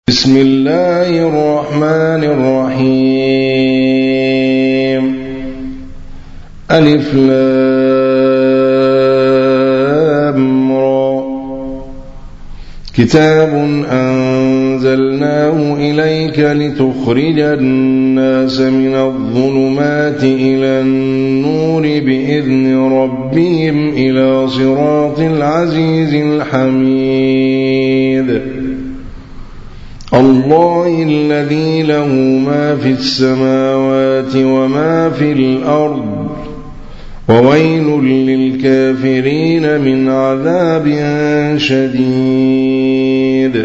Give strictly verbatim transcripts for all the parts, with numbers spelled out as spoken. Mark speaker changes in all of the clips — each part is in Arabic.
Speaker 1: بسم الله الرحمن الرحيم. ألف لام را. كتاب أنزلناه إليك لتخرج الناس من الظلمات إلى النور بإذن ربهم إلى صراط العزيز الحميد. الله الذي له ما في السماوات وما في الأرض وويل للكافرين من عذاب شديد.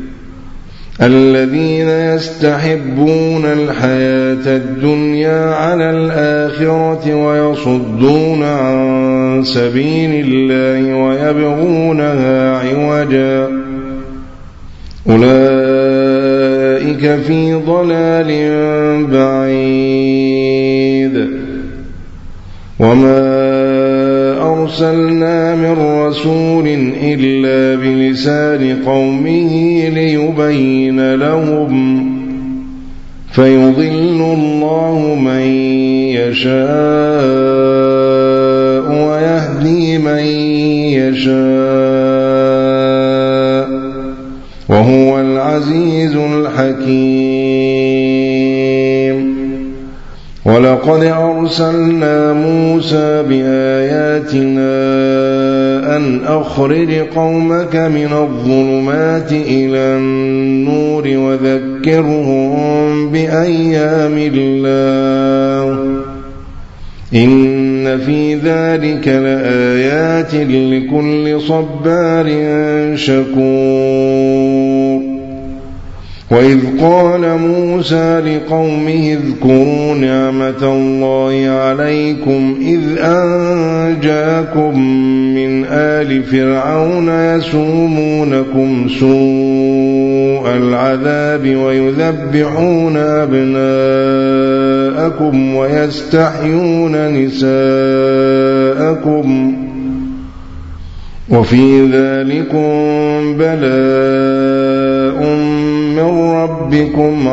Speaker 1: الذين يستحبون الحياة الدنيا على الآخرة ويصدون عن سبيل الله ويبغونها عوجا أولئك في ضلال بعيد. وما أرسلنا من رسول إلا بلسان قومه ليبين لهم فيضل الله من يشاء ويهدي من يشاء وهو العزيز الحكيم. ولقد أرسلنا موسى بآياتنا أن أخرج قومك من الظلمات إلى النور وذكرهم بأيام الله إن في ذلك لآيات لكل صبار شكور. وإذ قال موسى لقومه اذكروا نعمة الله عليكم إذ أنجاكم من آل فرعون يسومونكم سوء العذاب ويذبحون أبناءكم ويستحيون نساءكم وفي ذلكم بلاء من ربكم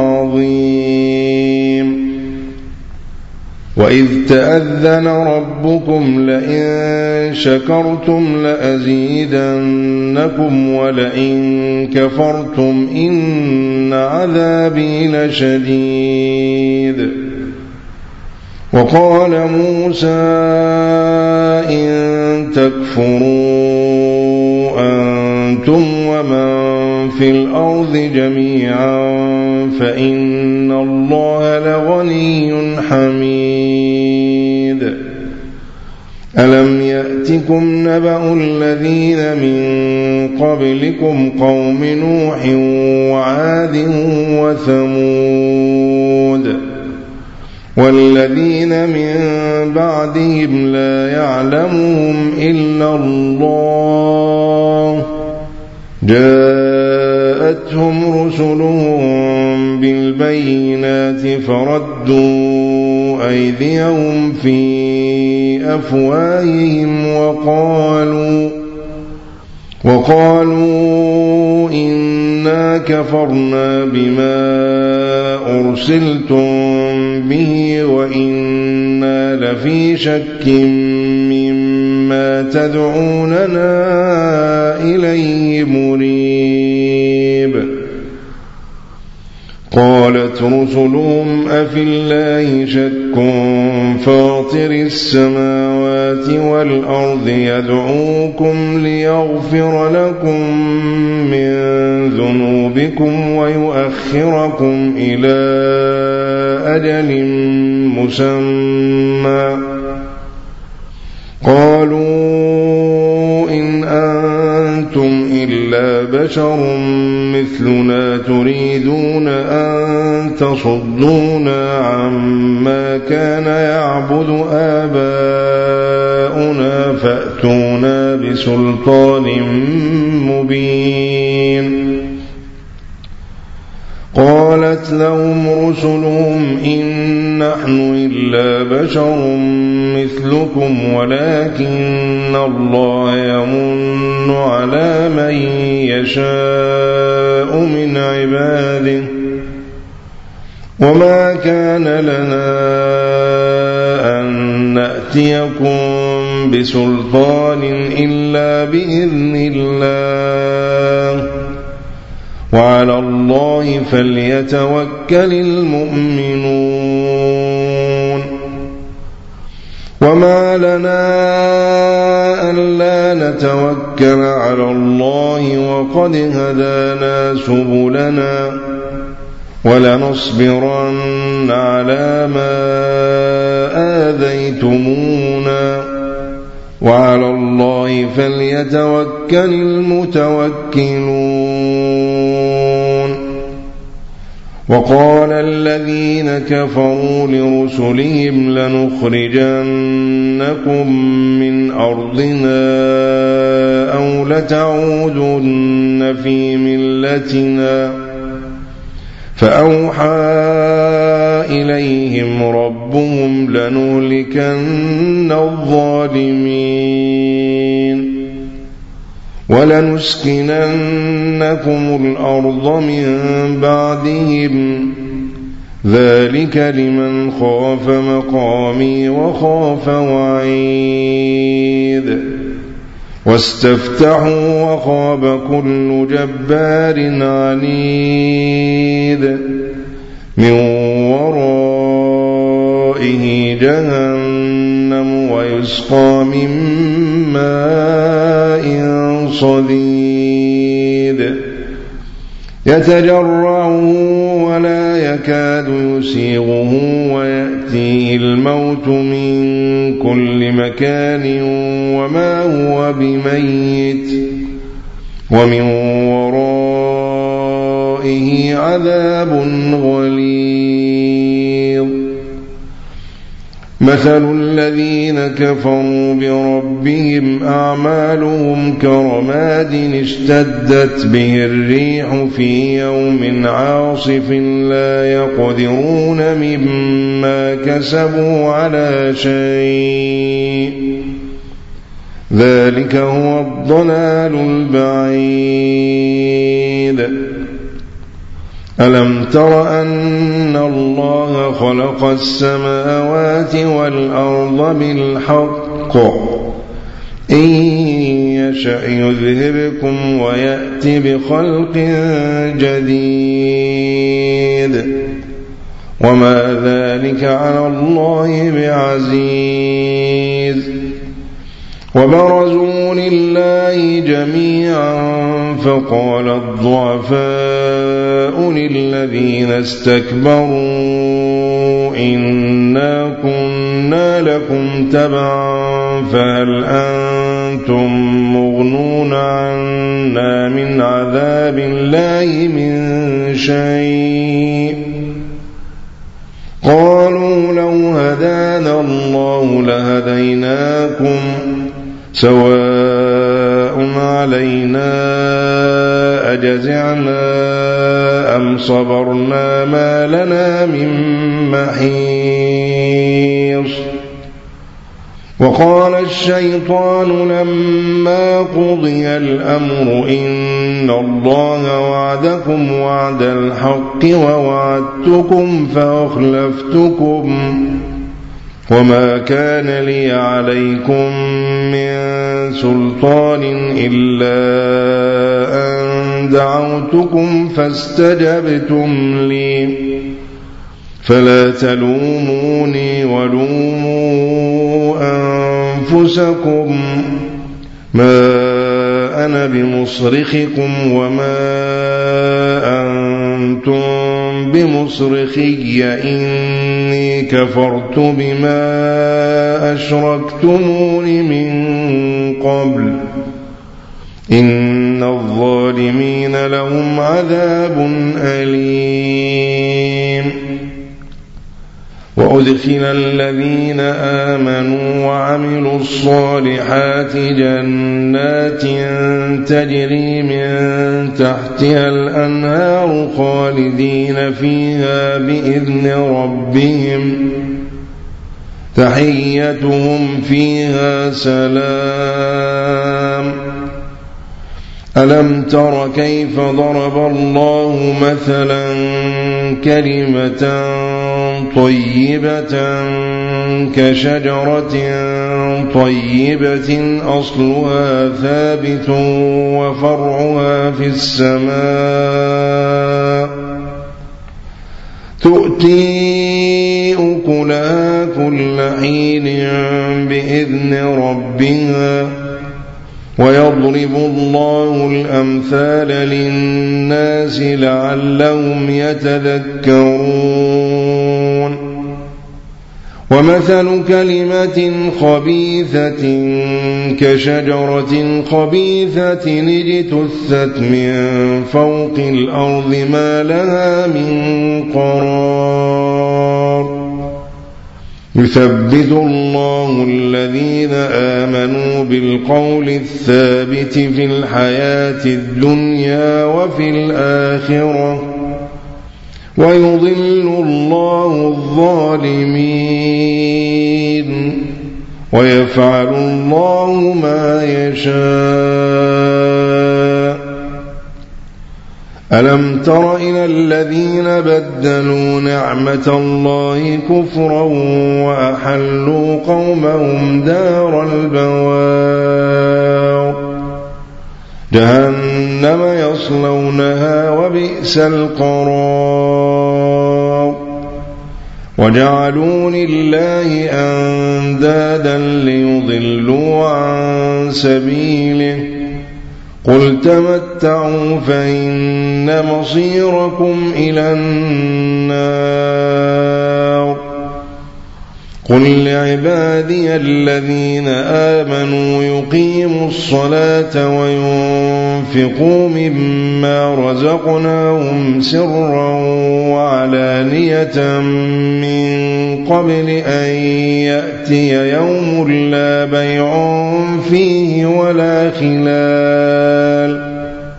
Speaker 1: عظيم. وإذ تأذن ربكم لئن شكرتم لأزيدنكم ولئن كفرتم إن عذابي لشديد. وقال موسى إن تكفروا أنتم ومن في الأرض جميعا فإن الله لغني حميد. ألم يأتكم نبأ الذين من قبلكم قوم نوح وعاد وثمود والذين من بعدهم لا يعلمهم إلا الله جاءتهم رسلهم بالبينات فردوا أيديهم في أفواههم وقالوا وقالوا إنا كفرنا بما أرسلتم به وإنا لفي شك مما تدعوننا إليه مريب. قالت رسلهم أفي الله شك فاطر السماوات والأرض يدعوكم ليغفر لكم من ذنوبكم ويؤخركم إلى أجل مسمى قالوا إن أنتم إلا بشر مثلنا تريدون أن تصدونا عما كان يعبد آباؤنا فأتونا بسلطان مبين. قالت لهم رسلهم إن نحن إلا بشر مثلكم ولكن الله يمن على من يشاء من عباده وما كان لنا أن نأتيكم بسلطان إلا بإذن الله وعلى الله فليتوكل المؤمنون وما لنا ألا نتوكل على الله وقد هدانا سبلنا ولنصبرن على ما آذيتمونا وعلى الله فليتوكل المتوكلون وقال الذين كفروا لرسلهم لنخرجنكم من أرضنا أو لتعودن في ملتنا فأوحى إليهم ربهم لنهلكن الظالمين ولنسكننكم الأرض من بعدهم ذلك لمن خاف مقامي وخاف وعيد واستفتحوا وخاب كل جبار عنيد من ورائه جهنم ويسقى من ماء صديد يتجرعه ولا يكاد يسيغه ويأتيه الموت من كل مكان وما هو بميت ومن ورائه عذاب غليظ مثل الذين كفروا بربهم أعمالهم كرماد اشتدت به الريح في يوم عاصف لا يقدرون مما كسبوا على شيء ذلك هو الضلال البعيد ألم تر أن الله خلق السماوات والأرض بالحق إن يشأ يذهبكم ويأتي بخلق جديد وما ذلك على الله بعزيز وبرزوا لله جميعا فقال الضعفاء للذين استكبروا إنا كنا لكم تبعا فهل أنتم مغنون عنا من عذاب الله من شيء قالوا لو هدانا الله لهديناكم سواء علينا أجزعنا أم صبرنا ما لنا من محيص وقال الشيطان لما قضي الأمر إن الله وعدكم وعد الحق ووعدتكم فأخلفتكم وما كان لي عليكم من سلطان إلا أن دعوتكم فاستجبتم لي فلا تلوموني ولوموا أنفسكم ما أنا بمصرخكم وما أنتم بمصرخي إني كفرت بما أشركتمون من قبل إن الظالمين لهم عذاب أليم وأدخل الذين آمنوا وعملوا الصالحات جنات تجري من تحتها الأنهار خالدين فيها بإذن ربهم تحيتهم فيها سلام. ألم تر كيف ضرب الله مثلا كلمة طيبة كشجرة طيبة أصلها ثابت وفرعها في السماء تؤتي أكلها كل حين بإذن ربها ويضرب الله الأمثال للناس لعلهم يتذكرون. ومثل كلمة خبيثة كشجرة خبيثة اجتثت من فوق الأرض ما لها من قرار. يثبت الله الذين آمنوا بالقول الثابت في الحياة الدنيا وفي الآخرة ويضل الله الظالمين ويفعل الله ما يشاء. ألم تر إلى الذين بدلوا نعمة الله كفرا وأحلوا قومهم دار البوار جهنم يصلونها وبئس القرار. وجعلوا لله أندادا ليضلوا عن سبيله قل تمتعوا فإن مصيركم إلى النار. قل لعبادي الذين آمنوا يقيموا الصلاة وينفقوا مما رزقناهم سرا وعلانية من قبل أن يأتي يوم لا بيع فيه ولا خلال.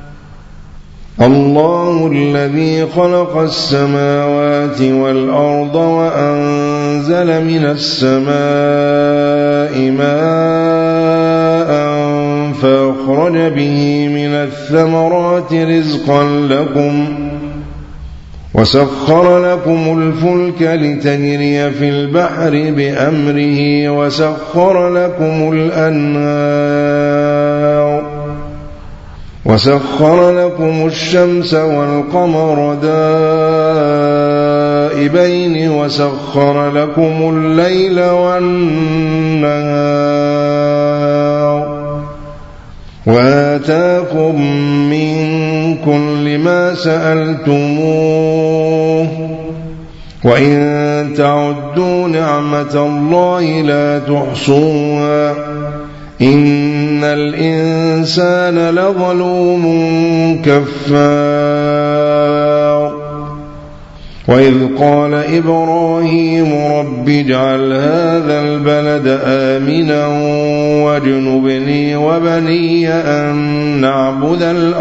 Speaker 1: الله الذي خلق السماوات والأرض وأنزل من السماء ماء فأخرج به من الثمرات رزقا لكم وسخر لكم الفلك لتجري في البحر بأمره وسخر لكم الأنهار وسخر لكم الشمس والقمر دائبين وسخر لكم الليل والنهار وآتاكم من كل ما سألتموه وإن تعدوا نعمة الله لا تحصوها إن الإنسان لظلوم كفار. وإذ قال إبراهيم رب اجعل هذا البلد آمنا واجنبني وبني أن نعبد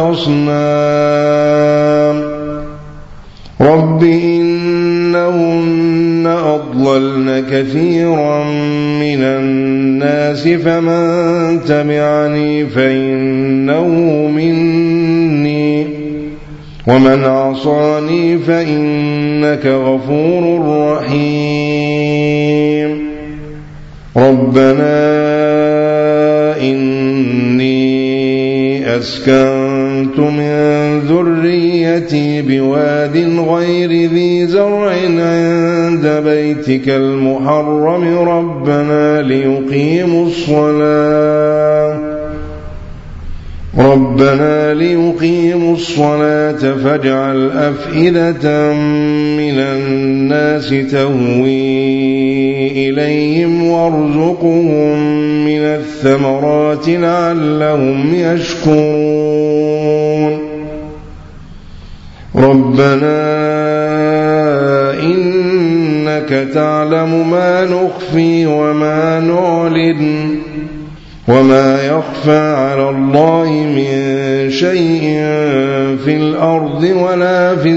Speaker 1: الأصنام رب إنهن أضللن كثيرا من الناس فمن تبعني فإنه مني ومن عصاني فإنك غفور رحيم. ربنا إني أسكنت من ذريتي بواد غير ذي زرع عند بيتك المحرم ربنا ليقيموا الصلاة ربنا ليقيموا الصلاة فاجعل أفئدة من الناس تهوي إليهم وارزقهم من الثمرات لعلهم يشكرون. ربنا إنك إنك تعلم ما نخفي وما نعلن وما يخفى على الله من شيء في الأرض ولا في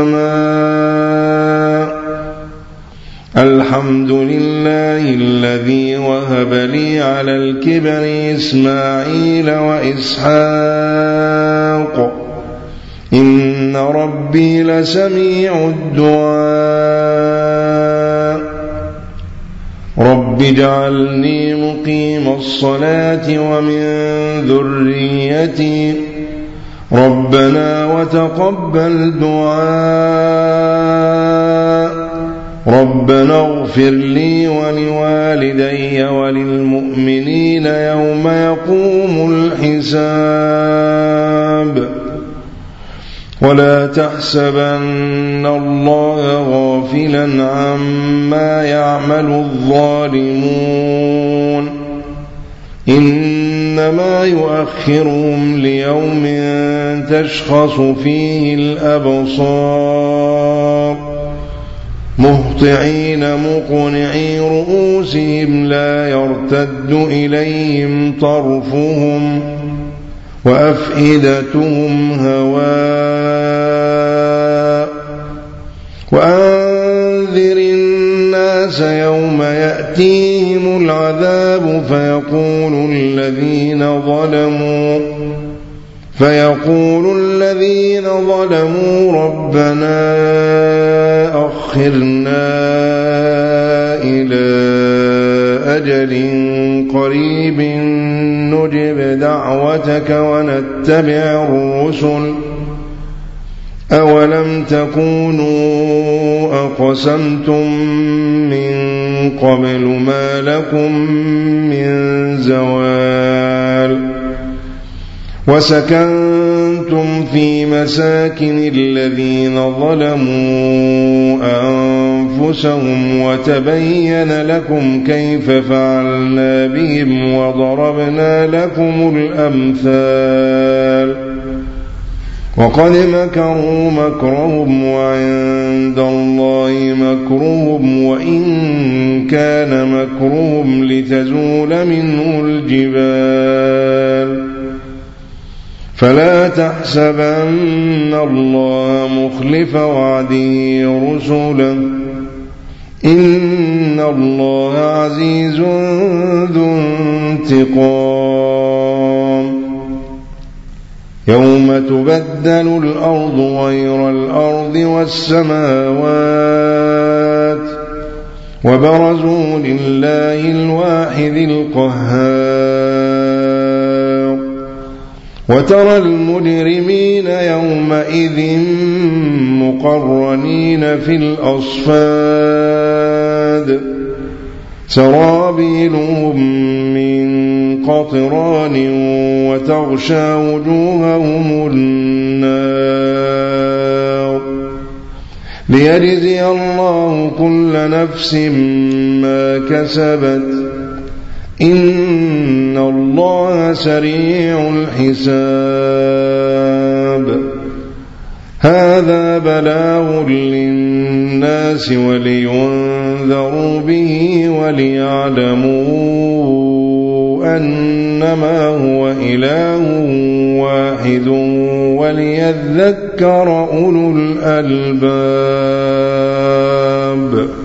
Speaker 1: السماء. الحمد لله الذي وهب لي على الكبر إسماعيل وإسحاق إن ربي لسميع الدعاء. رب اجعلني مقيم الصلاة ومن ذريتي ربنا وتقبل دعاء. ربنا اغفر لي ولوالدي وللمؤمنين يوم يقوم الحساب. ولا تحسبن الله غافلا عما يعمل الظالمون إنما يؤخرهم ليوم تشخص فيه الأبصار مهطعين مقنعي رؤوسهم لا يرتد إليهم طرفهم وأفئدتهم هواء. وأنذر الناس يوم يأتيهم العذاب فيقول الذين ظلموا فيقول الذين ظلموا ربنا أخرنا إلى أجل قريب نجب دعوتك ونتبع الرسل أولم تكونوا أقسمتم من قبل ما لكم من زوال وسكنتم في مساكن الذين ظلموا أنفسهم وتبين لكم كيف فعلنا بهم وضربنا لكم الأمثال. وقد مكروا مكرهم وعند الله مكرهم وإن كان مكرهم لتزول منه الجبال. فلا تحسبن الله مخلف وعده رسله إن الله عزيز ذو انتقام. يوم تبدل الأرض غير الأرض والسماوات وبرزوا لله الواحد القهار. وترى المجرمين يومئذ مقرنين في الأصفاد سرابيلهم من قطران وتغشى وجوههم النار ليجزي الله كل نفس ما كسبت إن الله سريع الحساب. هذا بلاغ للناس ولينذروا به وليعلموا أنما هو إله واحد وليذكر أولو الألباب.